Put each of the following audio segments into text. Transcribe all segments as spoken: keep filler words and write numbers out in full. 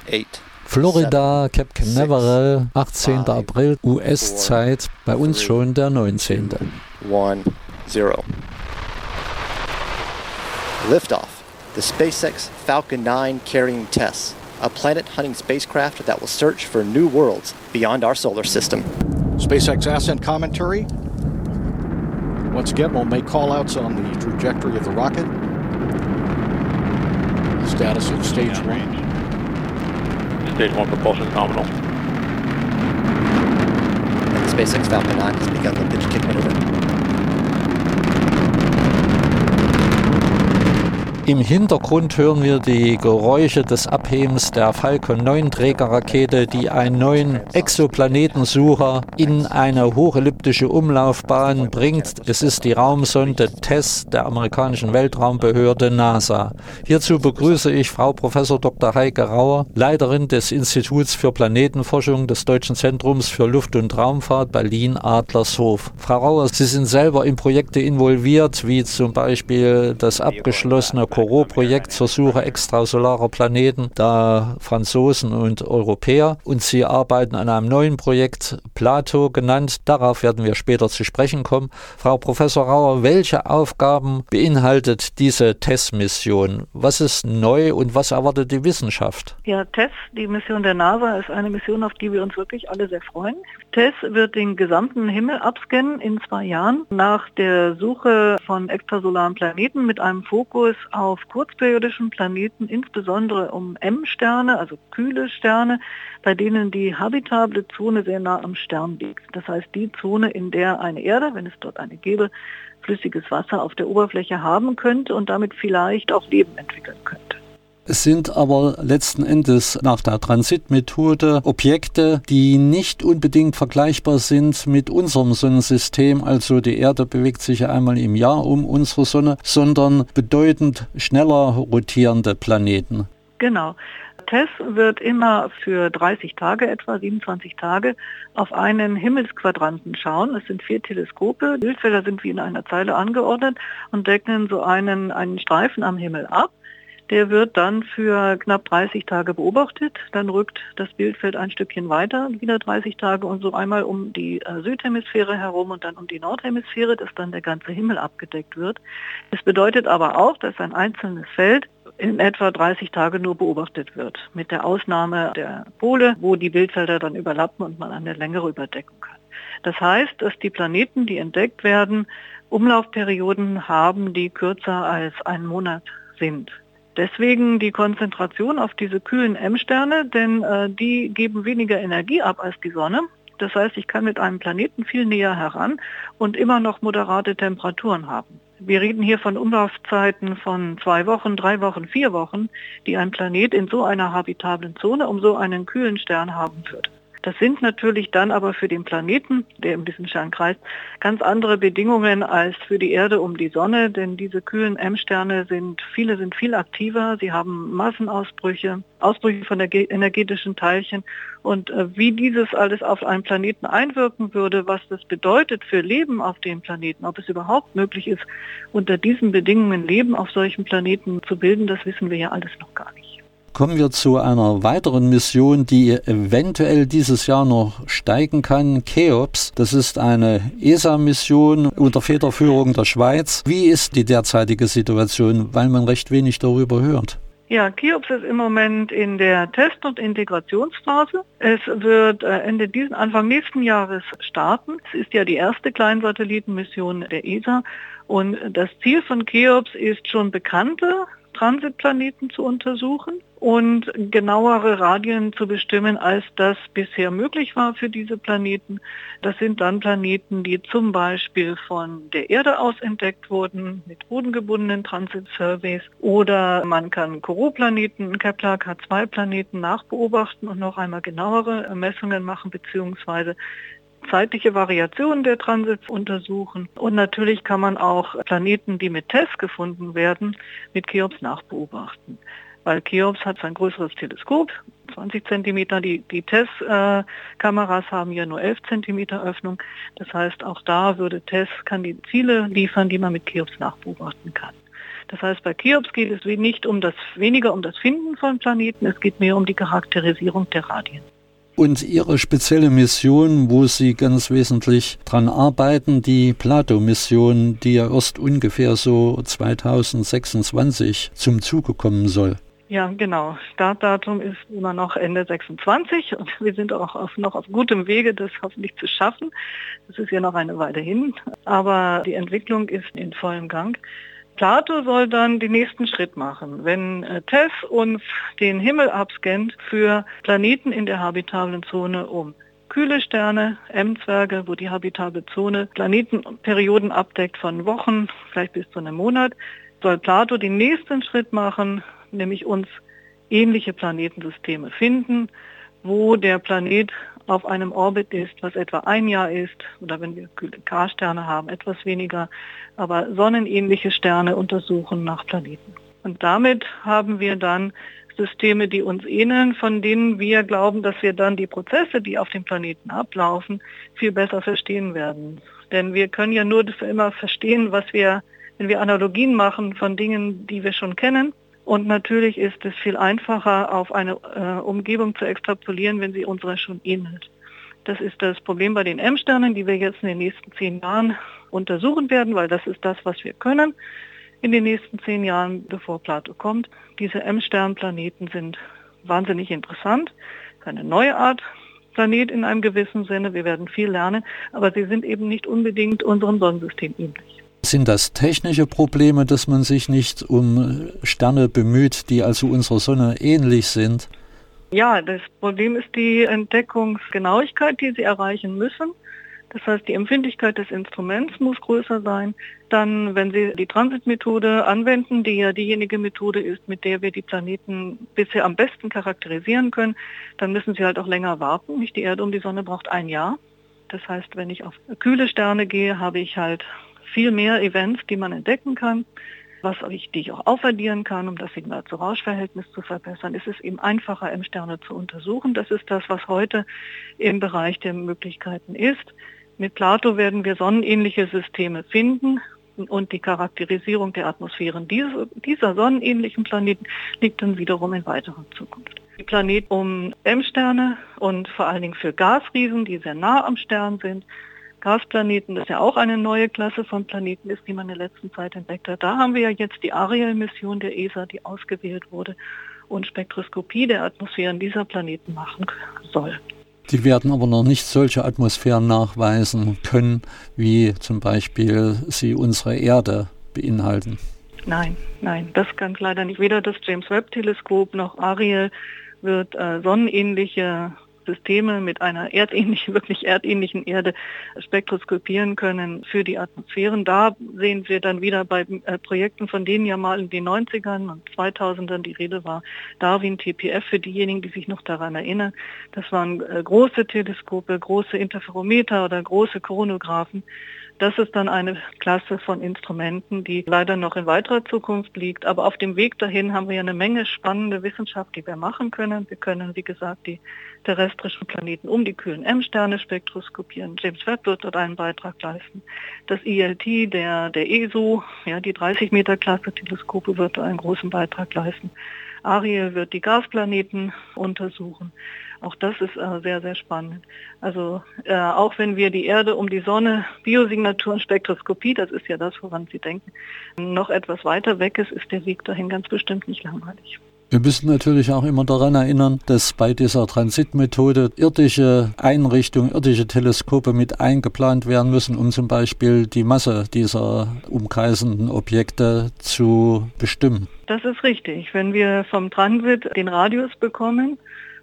Florida, Cape Canaveral, achtzehnter April, U S-Zeit, bei uns schon der neunzehnte Liftoff. The SpaceX Falcon nine carrying Tess, a planet-hunting spacecraft that will search for new worlds beyond our solar system. SpaceX ascent commentary. Once again, we'll make call-outs on the trajectory of the rocket. Status at stage one. Stage one propulsion nominal. And the SpaceX Falcon nine has begun the pitch kick maneuver. Im Hintergrund hören wir die Geräusche des Abhebens der Falcon neun Trägerrakete, die einen neuen Exoplanetensucher in eine hochelliptische Umlaufbahn bringt. Es ist die Raumsonde Tess der amerikanischen Weltraumbehörde NASA. Hierzu begrüße ich Frau Professor Doktor Heike Rauer, Leiterin des Instituts für Planetenforschung des Deutschen Zentrums für Luft- und Raumfahrt Berlin-Adlershof. Frau Rauer, Sie sind selber in Projekte involviert, wie zum Beispiel das abgeschlossene Corot-Projekt zur Suche extrasolarer Planeten der Franzosen und Europäer, und Sie arbeiten an einem neuen Projekt, Plato genannt. Darauf werden wir später zu sprechen kommen. Frau Professor Rauer, welche Aufgaben beinhaltet diese Tess-Mission? Was ist neu und was erwartet die Wissenschaft? Ja, Tess, die Mission der NASA, ist eine Mission, auf die wir uns wirklich alle sehr freuen. Tess wird den gesamten Himmel abscannen in zwei Jahren nach der Suche von extrasolaren Planeten mit einem Fokus auf auf kurzperiodischen Planeten, insbesondere um M-Sterne, also kühle Sterne, bei denen die habitable Zone sehr nah am Stern liegt. Das heißt, die Zone, in der eine Erde, wenn es dort eine gäbe, flüssiges Wasser auf der Oberfläche haben könnte und damit vielleicht auch Leben entwickeln könnte. Es sind aber letzten Endes nach der Transitmethode Objekte, die nicht unbedingt vergleichbar sind mit unserem Sonnensystem. Also die Erde bewegt sich ja einmal im Jahr um unsere Sonne, sondern bedeutend schneller rotierende Planeten. Genau. Tess wird immer für dreißig Tage, etwa siebenundzwanzig Tage, auf einen Himmelsquadranten schauen. Es sind vier Teleskope. Bildfelder sind wie in einer Zeile angeordnet und decken so einen, einen Streifen am Himmel ab. Der wird dann für knapp dreißig Tage beobachtet. Dann rückt das Bildfeld ein Stückchen weiter, wieder dreißig Tage und so einmal um die äh, Südhemisphäre herum und dann um die Nordhemisphäre, dass dann der ganze Himmel abgedeckt wird. Das bedeutet aber auch, dass ein einzelnes Feld in etwa dreißig Tage nur beobachtet wird, mit der Ausnahme der Pole, wo die Bildfelder dann überlappen und man eine längere Überdeckung kann. Das heißt, dass die Planeten, die entdeckt werden, Umlaufperioden haben, die kürzer als einen Monat sind. Deswegen die Konzentration auf diese kühlen M-Sterne, denn äh, die geben weniger Energie ab als die Sonne. Das heißt, ich kann mit einem Planeten viel näher heran und immer noch moderate Temperaturen haben. Wir reden hier von Umlaufzeiten von zwei Wochen, drei Wochen, vier Wochen, die ein Planet in so einer habitablen Zone um so einen kühlen Stern haben würde. Das sind natürlich dann aber für den Planeten, der um diesen Stern kreist, ganz andere Bedingungen als für die Erde um die Sonne, denn diese kühlen M-Sterne sind, viele sind viel aktiver, sie haben Massenausbrüche, Ausbrüche von energetischen Teilchen und äh, wie dieses alles auf einen Planeten einwirken würde, was das bedeutet für Leben auf dem Planeten, ob es überhaupt möglich ist, unter diesen Bedingungen Leben auf solchen Planeten zu bilden, das wissen wir ja alles noch gar nicht. Kommen wir zu einer weiteren Mission, die eventuell dieses Jahr noch steigen kann. Cheops, das ist eine E S A-Mission unter Federführung der Schweiz. Wie ist die derzeitige Situation, weil man recht wenig darüber hört? Ja, Cheops ist im Moment in der Test- und Integrationsphase. Es wird Ende diesen, Anfang nächsten Jahres starten. Es ist ja die erste Kleinsatellitenmission der E S A und das Ziel von Cheops ist schon bekannte Transitplaneten zu untersuchen und genauere Radien zu bestimmen, als das bisher möglich war für diese Planeten. Das sind dann Planeten, die zum Beispiel von der Erde aus entdeckt wurden, mit bodengebundenen Transit-Surveys. Oder man kann Corot-Planeten, Kepler K zwei Planeten nachbeobachten und noch einmal genauere Messungen machen, beziehungsweise zeitliche Variationen der Transits untersuchen. Und natürlich kann man auch Planeten, die mit Tess gefunden werden, mit Cheops nachbeobachten. Weil Cheops hat ein größeres Teleskop, zwanzig Zentimeter. Die, die Tess-Kameras äh, haben ja nur elf Zentimeter Öffnung. Das heißt, auch da würde Tess, kann die Ziele liefern, die man mit Cheops nachbeobachten kann. Das heißt, bei Cheops geht es nicht um das, weniger um das Finden von Planeten, es geht mehr um die Charakterisierung der Radien. Und Ihre spezielle Mission, wo Sie ganz wesentlich dran arbeiten, die Plato-Mission, die ja erst ungefähr so zweitausendsechsundzwanzig zum Zuge kommen soll. Ja, genau. Startdatum ist immer noch Ende sechsundzwanzig und wir sind auch auf, noch auf gutem Wege, das hoffentlich zu schaffen. Das ist ja noch eine Weile hin, aber die Entwicklung ist in vollem Gang. Plato soll dann den nächsten Schritt machen. Wenn äh, Tess uns den Himmel abscannt für Planeten in der habitablen Zone um kühle Sterne, M-Zwerge, wo die habitable Zone Planetenperioden abdeckt von Wochen, vielleicht bis zu einem Monat, soll Plato den nächsten Schritt machen, nämlich uns ähnliche Planetensysteme finden, wo der Planet auf einem Orbit ist, was etwa ein Jahr ist, oder wenn wir kühle K-Sterne haben, etwas weniger, aber sonnenähnliche Sterne untersuchen nach Planeten. Und damit haben wir dann Systeme, die uns ähneln, von denen wir glauben, dass wir dann die Prozesse, die auf dem Planeten ablaufen, viel besser verstehen werden. Denn wir können ja nur immer verstehen, was wir, wenn wir Analogien machen von Dingen, die wir schon kennen. Und natürlich ist es viel einfacher, auf eine äh, Umgebung zu extrapolieren, wenn sie unserer schon ähnelt. Das ist das Problem bei den M-Sternen, die wir jetzt in den nächsten zehn Jahren untersuchen werden, weil das ist das, was wir können in den nächsten zehn Jahren, bevor Plato kommt. Diese M-Sternplaneten sind wahnsinnig interessant. Eine neue Art Planet in einem gewissen Sinne. Wir werden viel lernen, aber sie sind eben nicht unbedingt unserem Sonnensystem ähnlich. Sind das technische Probleme, dass man sich nicht um Sterne bemüht, die also unserer Sonne ähnlich sind? Ja, das Problem ist die Entdeckungsgenauigkeit, die sie erreichen müssen. Das heißt, die Empfindlichkeit des Instruments muss größer sein. Dann, wenn Sie die Transitmethode anwenden, die ja diejenige Methode ist, mit der wir die Planeten bisher am besten charakterisieren können, dann müssen Sie halt auch länger warten. Nicht die Erde um die Sonne braucht ein Jahr. Das heißt, wenn ich auf kühle Sterne gehe, habe ich halt viel mehr Events, die man entdecken kann, was ich, die ich auch aufaddieren kann, um das Signal-zu-Rausch-Verhältnis zu verbessern. Es ist eben einfacher, M-Sterne zu untersuchen. Das ist das, was heute im Bereich der Möglichkeiten ist. Mit Plato werden wir sonnenähnliche Systeme finden und die Charakterisierung der Atmosphären dieser, dieser sonnenähnlichen Planeten liegt dann wiederum in weiterer Zukunft. Die Planeten um M-Sterne und vor allen Dingen für Gasriesen, die sehr nah am Stern sind, Gasplaneten, das ja auch eine neue Klasse von Planeten ist, die man in der letzten Zeit entdeckt hat. Da haben wir ja jetzt die Ariel-Mission der E S A, die ausgewählt wurde und Spektroskopie der Atmosphären dieser Planeten machen soll. Die werden aber noch nicht solche Atmosphären nachweisen können, wie zum Beispiel sie unsere Erde beinhalten. Nein, nein, das kann leider nicht. Weder das James-Webb-Teleskop noch Ariel wird äh, sonnenähnliche Systeme mit einer erdähnlichen, wirklich erdähnlichen Erde spektroskopieren können für die Atmosphären. Da sehen wir dann wieder bei äh, Projekten, von denen ja mal in den neunzigern und zweitausendern die Rede war, Darwin T P F, für diejenigen, die sich noch daran erinnern. Das waren äh, große Teleskope, große Interferometer oder große Koronographen. Das ist dann eine Klasse von Instrumenten, die leider noch in weiterer Zukunft liegt. Aber auf dem Weg dahin haben wir ja eine Menge spannende Wissenschaft, die wir machen können. Wir können, wie gesagt, die terrestrischen Planeten um die kühlen M-Sterne spektroskopieren. James Webb wird dort einen Beitrag leisten. Das I L T der, der E S O, ja, die dreißig Meter Klasse Teleskope, wird einen großen Beitrag leisten. Ariel wird die Gasplaneten untersuchen. Auch das ist äh, sehr, sehr spannend. Also äh, auch wenn wir die Erde um die Sonne, Biosignatur und Spektroskopie, das ist ja das, woran Sie denken, noch etwas weiter weg ist, ist der Weg dahin ganz bestimmt nicht langweilig. Wir müssen natürlich auch immer daran erinnern, dass bei dieser Transitmethode irdische Einrichtungen, irdische Teleskope mit eingeplant werden müssen, um zum Beispiel die Masse dieser umkreisenden Objekte zu bestimmen. Das ist richtig. Wenn wir vom Transit den Radius bekommen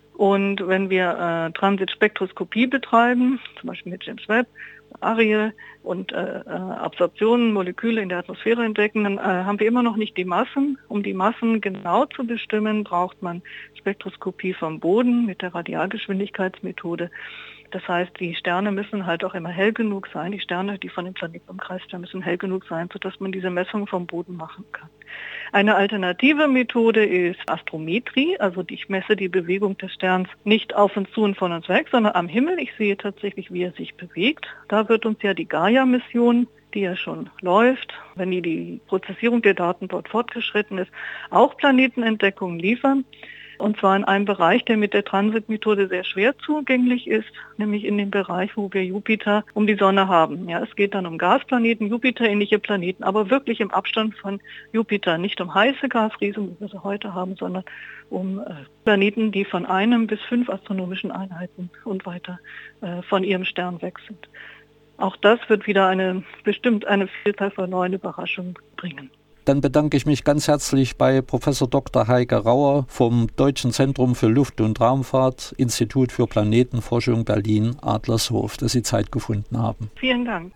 und wenn wir äh, Transitspektroskopie betreiben, zum Beispiel mit James Webb, Ariel und äh, Absorptionen, Moleküle in der Atmosphäre entdecken, dann äh, haben wir immer noch nicht die Massen. Um die Massen genau zu bestimmen, braucht man Spektroskopie vom Boden mit der Radialgeschwindigkeitsmethode. Das heißt, die Sterne müssen halt auch immer hell genug sein. Die Sterne, die von dem Planeten umkreist werden, müssen hell genug sein, sodass man diese Messung vom Boden machen kann. Eine alternative Methode ist Astrometrie, also ich messe die Bewegung des Sterns nicht auf uns zu und von uns weg, sondern am Himmel. Ich sehe tatsächlich, wie er sich bewegt. Da wird uns ja die Gaia-Mission die ja schon läuft, wenn die, die Prozessierung der Daten dort fortgeschritten ist, auch Planetenentdeckungen liefern. Und zwar in einem Bereich, der mit der Transitmethode sehr schwer zugänglich ist, nämlich in dem Bereich, wo wir Jupiter um die Sonne haben. Ja, es geht dann um Gasplaneten, Jupiter-ähnliche Planeten, aber wirklich im Abstand von Jupiter. Nicht um heiße Gasriesen, wie wir sie heute haben, sondern um äh, Planeten, die von einem bis fünf astronomischen Einheiten und weiter äh, von ihrem Stern weg sind. Auch das wird wieder eine, bestimmt eine Vielzahl von neuen Überraschungen bringen. Dann bedanke ich mich ganz herzlich bei Professor Doktor Heike Rauer vom Deutschen Zentrum für Luft- und Raumfahrt, Institut für Planetenforschung Berlin, Adlershof, dass Sie Zeit gefunden haben. Vielen Dank.